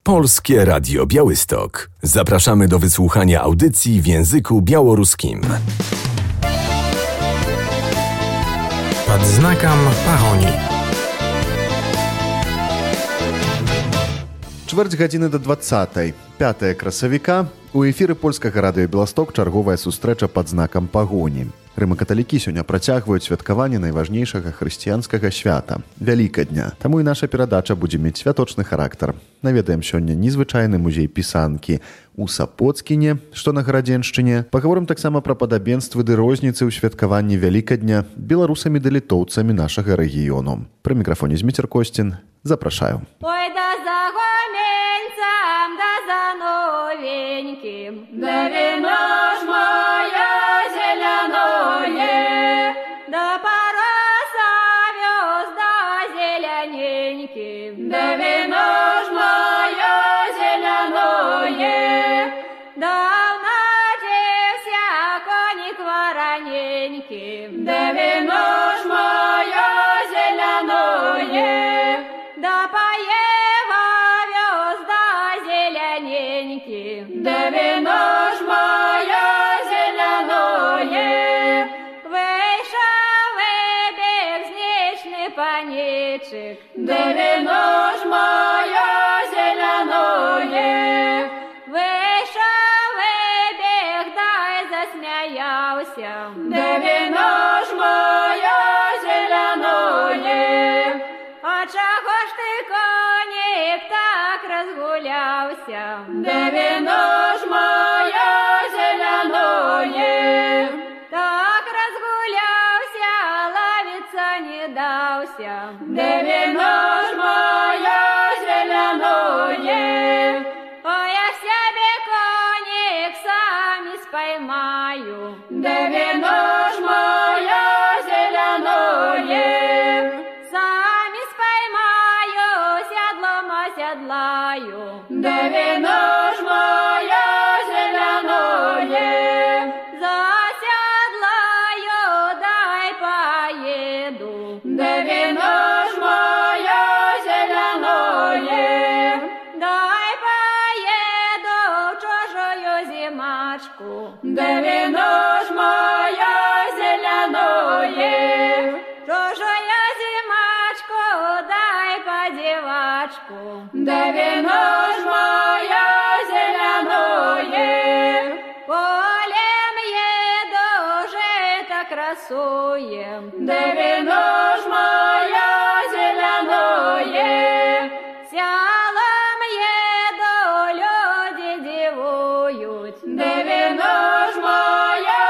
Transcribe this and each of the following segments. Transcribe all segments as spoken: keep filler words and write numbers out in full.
Polskie Radio Białystok. Zapraszamy do wysłuchania audycji w języku białoruskim. Pod znakiem pagoni. Чвэрць гадзіны да двадцатай. пятае красавіка. У эфіры польскага радыё «Беласток» чарговая сустрэча пад знакам пагоні. Рымакаталікі сёння працягваюць святкаванне найважнейшага хрысціянскага свята – Вялікадня. Таму і наша перадача будзе мець святочны характар. Наведаем сёння незвычайны музей пісанкі у Сапоцкіне, што на Гарадзеншчыне. Пагаворым таксама пра падабенствы ды розніцы ў святкаванні Вялікадня беларусамі ды літоўцамі нашага рэгіёну. Пры мікрафоне Зміцер Костін. Запрашаю. Ой, да за гоменцам, да за новеньким, да вино ж моя зеленое, да пороса вез, да зелененьким, да вино ж моя зеленое, да внадевся коник вороненьким, да вино ж моя зеленое, да поева вез, да зелененький, да вино ж моя зеленое. Вышел выбег знешний паничек, да вино ж моя зеленое. Вышел выбег, да и засмеялся, да вино ж моя зеленое. А чего ж ты, коник, так разгулялся? Да вино ж моя зеленое. Так разгулялся, ловиться не дался. Да вино ж моя зеленое. А я себе, коник, сами споймаю. Да вино ж моя зеленое. Сами споймаю, седлом оседлаю, да вино ж моя зеленое. Заседлаю, дай поеду, да вино ж моя зеленое. Дай поеду в чужую зимачку, да вино ж моя зеленое. Чужая зимачку, дай подевачку, да вино ж моя зеленое. Полем еду, жито красуем, да вино ж моя зеленое. Сялом еду, люди дивуют, да вино ж моя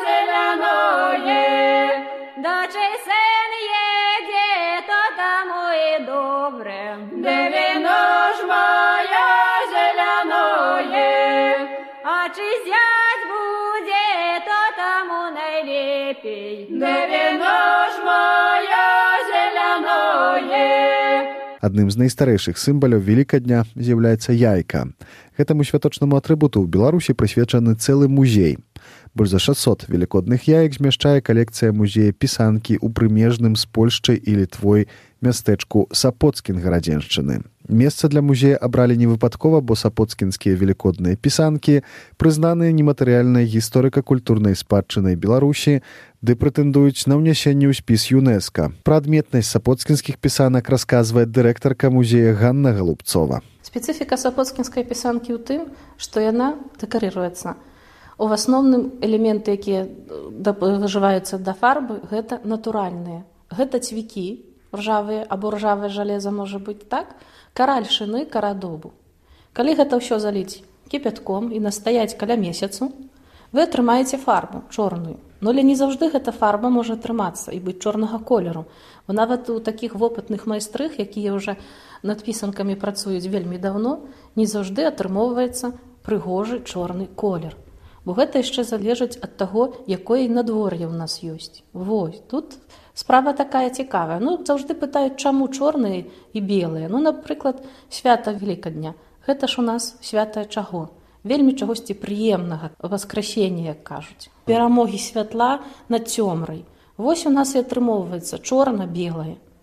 зеленое. Да чей сын едет, то тому и добре, да вино ж моя зеленое. А чей зять будет, то тому найлепей, да вино ж моя зеленое. Адным з найстарэйшых сімвалаў Велікадня з'яўляецца яйка. Гэтаму святочнаму атрыбуту ў Беларусі прысвечаны цэлы музей. Больш за шэсцьсот велікодных яек змяшчае калекцыя музея пісанкі ў прымежным з Польшчай і Літвой мястэчку Сапоцкін Гарадзеншчыны. Месца для музея абралі невыпадкова, бо сапоцкінскія велікодныя пісанкі прызнаныя нематэрыяльнай гісторыка-культурнай спадчынай Беларусі, ды прэтэндуюць на ўнясенне ў спіс ЮНЕСКА. Пра адметнасць сапоцкінскіх пісанак расказвае дырэктарка музея Ганна Галубцова. Спецыфіка сапоцкінскай пісанкі ў тым, што яна дэкарыруецца. У асноўным элементы, якія дажываюцца да фарбы, гэта натуральныя. Гэта цвікі, ржавыя або ржавае жалеза можа быць так, кара альшыны, кара дубу. Калі гэта ўсё заліць кіпятком і настаяць каля месяцу, вы атрымаеце фарбу чорную. Но але не заўжды гэта фарба можа атрымацца і быць чорнага колеру. Бо нават у такіх вопытных майстрых, якія ўжо над пісанкамі працуюць вельмі даўно, не заўжды атрымоўваецца прыгожы чорны колер. Бо гэта яшчэ залежыць ад таго, якое надвор'е ў нас ёсць. Вось, тут справа такая цікавая. Ну, заўжды пытаюць, чаму чорныя і белыя. Ну, напрыклад, свята Велікадня. Гэта ж у нас свята чаго? Вельмі чагосьці прыемнага, васкрасення, як кажуць. Перамогі святла над цёмрай. Вось у нас і атрымоўваецца чорна-белае.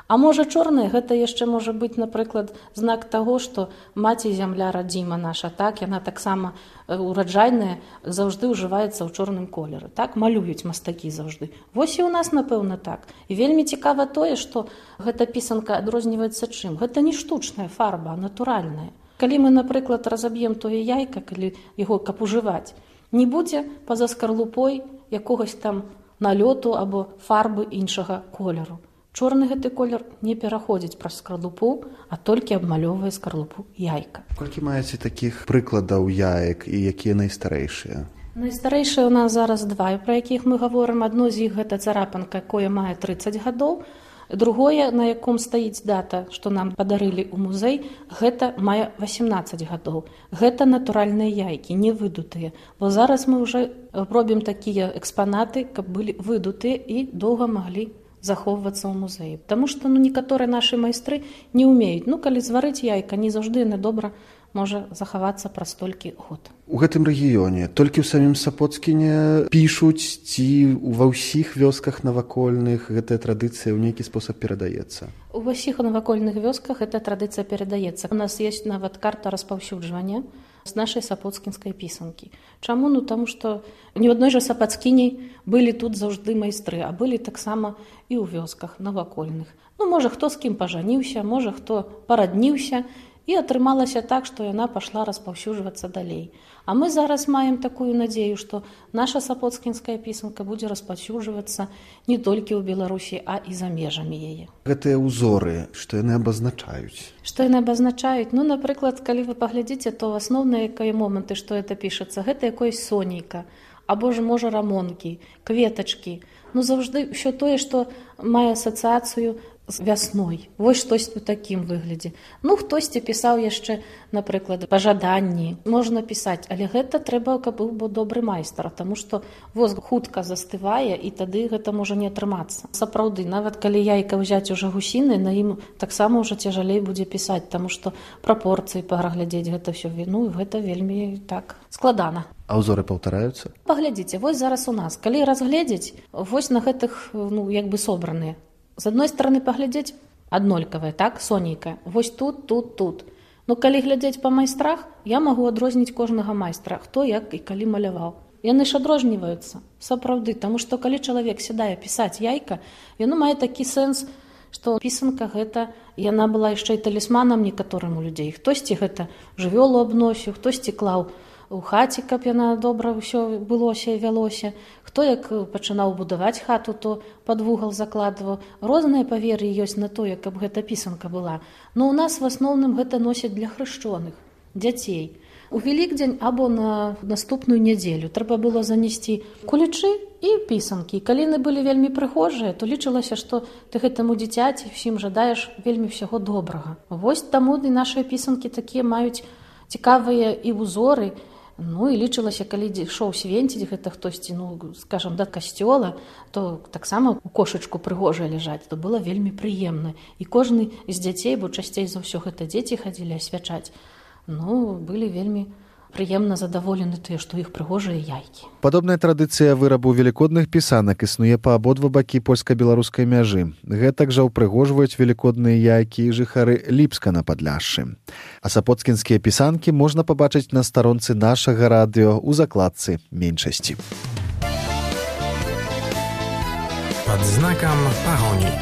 А можа чорнае, гэта яшчэ можа быць, напрыклад, знак таго, што маці зямля радзіма наша, так, яна таксама ураджайная, заўжды ўжываецца ў чорным колеры. Так малююць мастакі заўжды. Вось і ў нас, напэўна, так. І вельмі цікава тое, што гэта пісанка адрозніваецца чым. Гэта не штучная фарба, а натуральная. Калі мы, напрыклад, разаб'ем тое яйка, калі яго каб ужываць, не будзе па-за скарлупой якогось там налёту або фарбы іншага колеру. Чорны гэты колер не пераходзіць праз скарлупу, а толькі абмалёўвае скарлупу яйка. Колькі маеце такіх прыкладаў яек і якія найстарэйшыя? Найстарэйшыя ў нас зараз два, пра якіх мы гаворым. Адно з іх гэта царапанка, якое мае трыццаць гадоў. Другое, на яком стаіць дата, што нам падарылі ў музей, гэта мае васемнаццаць гадоў. Гэта натуральныя яйкі, не выдутыя. Бо зараз мы ўжо робім такія экспанаты, каб былі выдутыя і доўга маглі захоўвацца ў музеі. Таму што ну, некаторыя нашы майстры не ўмеюць. Ну, калі зварыць яйка, не заўжды яны добра можа захавацца праз столькі год. У гэтым рэгіёне толькі ў самім Сапоцкіне пішуць ці ва ўсіх вёсках навакольных гэтая традыцыя ў нейкі спосаб перадаецца? У ўсіх навакольных вёсках гэтая традыцыя перадаецца. У нас ёсць нават карта распаўсюджвання з нашай сапоцкінскай пісанкі. Чаму? Ну, таму што ні ў адной жа Сапацкіні былі тут заўжды майстры, а былі таксама і ў вёсках навакольных. Ну, можа, хто з кім пажаніўся, можа, хто парадніўся, і атрымалася так, што яна пашла распаўсюджвацца далей. А мы зараз маем такую надзею, што наша сапоцкінская пісанка будзе распаўсюджвацца не толькі ў Беларусі, а і за межамі яе. Гэтыя ўзоры, што яны абазначаюць? Што яны абазначаюць? Ну, напрыклад, калі вы паглядзіце, то асноўныя якія моманты, што гэта пішацца, гэта якоюсь сонейка, або ж, можа, рамонкі, кветачкі. Ну, заўжды ўсё тое, што мае асацыяцыю з вясной. Вось штось у такім выглядзе. Ну, хтосьці пісаў яшчэ, напрыклад, пажаданні. Можна пісаць, але гэта трэба, каб быў добры майстар, таму што воск хутка застывае, і тады гэта можа не атрымацца. Сапраўды, нават калі яйка ўзяць уже гусіны, на ім таксама ўжо цяжалей будзе пісаць, таму што прапорцыі паглядзець гэта ўсё, ну, гэта вельмі так складана. А ўзоры паўтараюцца? Паглядзіце, вось зараз у нас. Калі разгледзець, вось на гэтых, ну, як бы собраныя. З адной стараны паглядзець аднолькавая, так, сонейка. Вось тут, тут, тут. Ну, калі глядзець па майстрах, я магу адрозніць кожнага майстра, хто як і калі маляваў. Яны ж адрозніваюцца, сапраўды, таму што калі чалавек сядае пісаць яйка, яно мае такі сэнс, што пісанка гэта, яна была яшчэ і талісманам некаторым у людзей. Хтосьці гэта жывёлу абносіў, хтосьці клаў у хаце, каб яна добра ўсё былося і вялося. Хто як пачынаў будаваць хату, то пад вугал закладваў. Розныя павер'і ёсць на тое, каб гэта пісанка была. Но ў нас в асноўным гэта носяць для хрышчоных, дзяцей. У Вялікдзень або на наступную нядзелю трэба было занесці кулічы і пісанкі. Калі яны былі вельмі прыгожыя, то лічылася, што ты гэтаму дзіцяці ўсім жадаеш вельмі ўсяго добрага. Вось таму і нашыя пісанкі такія маюць цікавыя і ўзоры. Ну, і лічылася, калі ішоў свенціць гэта хтосьці, ну, скажам, да касцёла, то таксама у кошачку прыгожая ляжаць, то было вельмі прыемна. І кожны з дзяцей, бо часцей за ўсё гэта дзеці хадзілі асвячаць, ну, былі вельмі прыемна задаволены тыя, што іх прыгожыя яйкі. Падобная традыцыя вырабу велікодных пісанак існуе па абодва бакі польска-беларускай мяжы. Гэтак жа ўпрыгожваюць велікодныя яйкі і жыхары Ліпска на Падляшшы. А сапоцкінскія пісанкі можна пабачыць на старонцы нашага радыё ў закладцы меншасці. Пад знакам пагоні.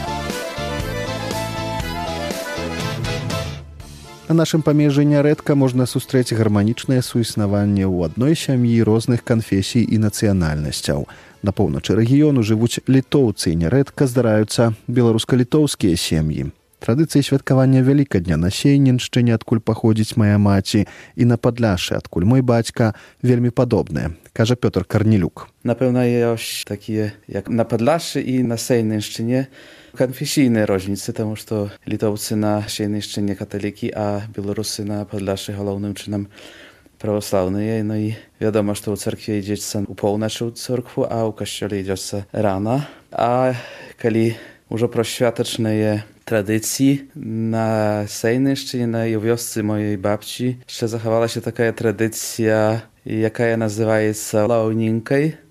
На нашым памежжы нярэдка можна сустрэць гарманічнае суіснаванне ў адной сям'і розных канфесій і нацыянальнасцяў. На поўначы рэгіёну жывуць літоўцы, і нярэдка здараюцца беларуска-літоўскія сем'і. Традыцыі святкавання Вялікадня на Сейненшчыне, адкуль паходзіць мая маці, і на Падляшшы, адкуль мой бацька, вельмі падобныя, кажа Пётр Карнілюк. Напэўна, ёсць такія, як на Падляшшы і на Сейненшчыне, канфесійныя розніцы, таму што літоўцы на Сейненшчыне каталікі, а беларусы на Падляшшы галоўным чынам праваслаўныя. Ну і вядома, што ў царкве ідзецца ў поўначы ў царкву, а ў касцёле ідзецца рана. А калі ўжо пра святачныя традыцыі, на Сейненшчыне, на вёсцы маёй бабці, яшчэ захавалася такая традыцыя, якая называецца лаўнінкай,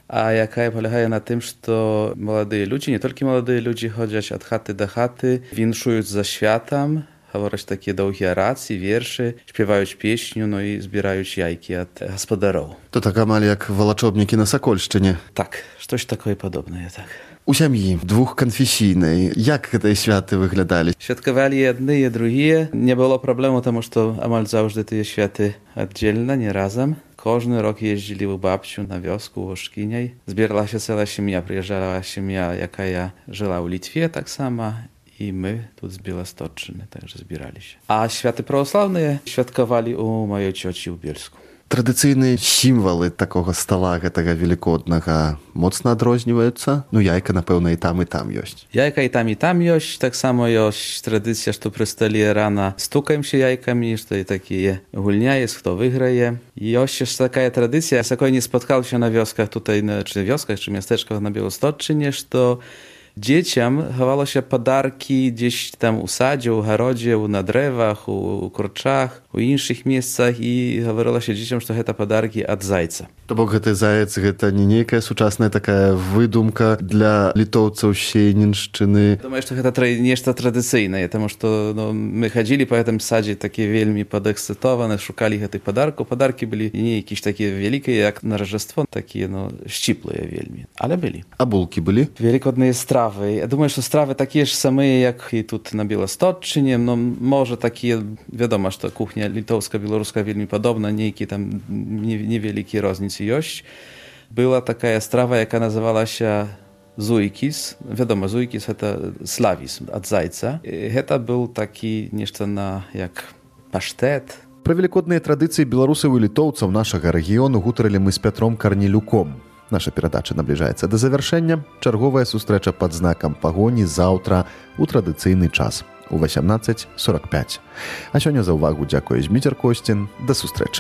a jaka polega na tym, że młodzi ludzie, nie tylko młodzi ludzie, chodzą od chaty do chaty, winszują za światem, говорять takie długie oracje, wiersze, śpiewają pieśnię, no i zbierają jajki od gospodarów. To tak amal jak wolaczowniki na Sokolszczynie. Tak, coś takiego podobne, tak. U siamii dwóch konfesyjnej, jak te światy wyglądali? Światkowali jedne i drugie. Nie było problemu, тому że amal zawsze te światy oddzielne, nie razem. Każdy rok jeździli u babciu na wiosku u Oszkiniej. Zbierała się cała siemia, przyjeżdżała siemia, jaka ja żyła u Litwie, tak samo. I my tu z Białostocczyny także zbierali się. A światy prawosławne światkowali u mojej cioci u Bielsku. Tradycyjne сімвалы такого стола, гэтага великоднага, моцна адрозніваюцца? Ну, яйка, напэўна, і там, і там ёсць. Яйка і там, і там ёсць. Таксама ёсць традыцыя, што пры столе рана стукаемся яйкамі, што і такія гульня есть, хто выйграе. Ёсць яшчэ такая традыцыя, з якой не спаткаўся на вёсках tutaj, czy wioskach, czy miasteczkach na Białostocczynie, że dzieciom chowało się podarki gdzieś tam u sadzie, u garodzie, na drewach, u kurczach, u innych miejscach i mówiło się dzieciom, że to podarki od zajca. To bo гэты заяц, гэта не нейкая сучасная такая выдумка для літоўцаў Сеніншчыны. Думаю, что это нечто традиционное, потому что ну, мы ходили по этому саде такие вельми подэксцитованные, шукали этой подарку. Подарки были не якісь такие великие, как на Рождество, такие, ну, щиплые вельми. Але были. А булки были? Великодные страwy. Я думаю, że strawy takie same jak i tu na Białostocczynie, no może takie, wiadomo, że kuchnia litowska, białoruska wielmi podobna, niejaki tam niewielkie różnice jest. Była taka strawa, jaka nazywała się zujkis. Wiadomo, zujkis to slawizm od zajca. To był taki nieszto na jak pasztet. Пра велікодныя традыцыі беларусаў і літоўцаў нашага рэгіёну гутарылі мы з Пятром Карнелюком. Наша перадача набліжаецца да завяршэння. Чарговая сустрэча пад знакам пагоні заўтра у традыцыйны час у васямнаццаць сорок пять. А сёння за ўвагу дзякуе Зміцер Косцін. Да сустрэчы.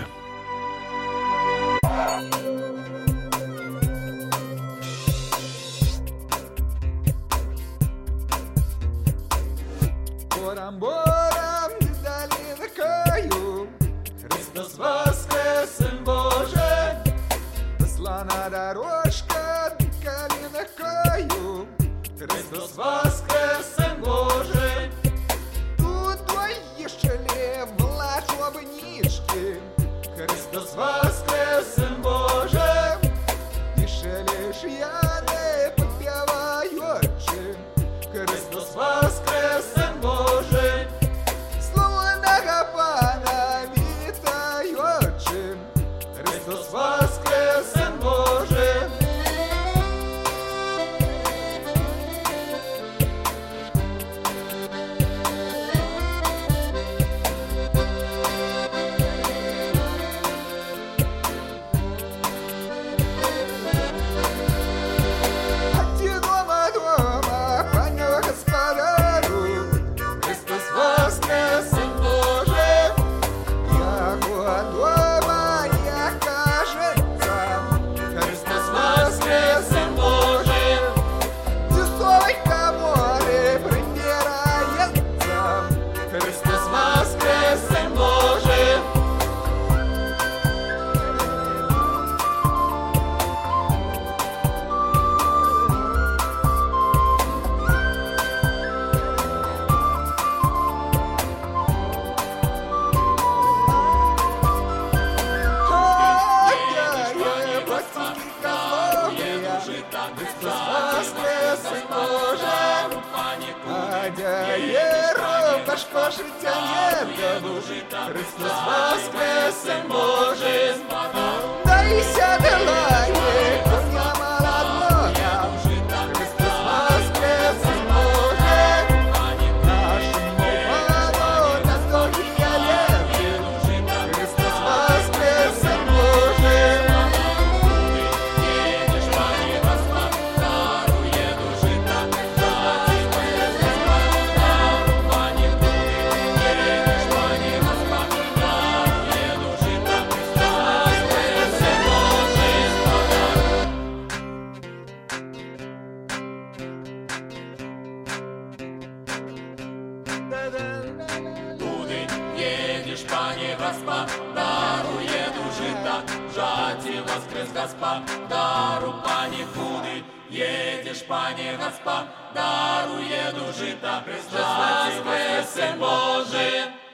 Христос воскресе, Боже, дай сяделає, коня молодого, Христос воскресе, Боже, нашему пану на столькие лет, Христос воскресе, Боже. Едешь, пане Господь, дарує дужита, жатіла. воскрес Господару, пане куды едешь, пане Господару, еду жито, Христос воскресе, Боже.